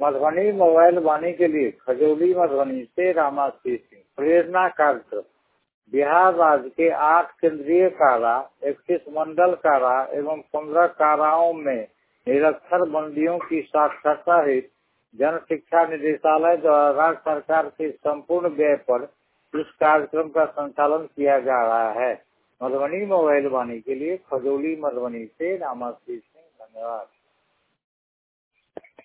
Madhubani mobile वाणी के लिए खजौली मधुबनी से रामाशीष सिंह। प्रेरणा कार्यक्रम। बिहार राज्य के 8 केंद्रीय कारा, 31 मंडल कारा एवं 15 काराओं में निरक्षर बंदियों की साक्षरता हेतु जन शिक्षा निदेशालय द्वारा राज्य सरकार के संपूर्ण व्यय पर इस कार्यक्रम का संचालन किया जा रहा है। मधुबनी मोबाइल वाणी के लिए खजौली मधुबनी से रामाशीष सिंह। धन्यवाद।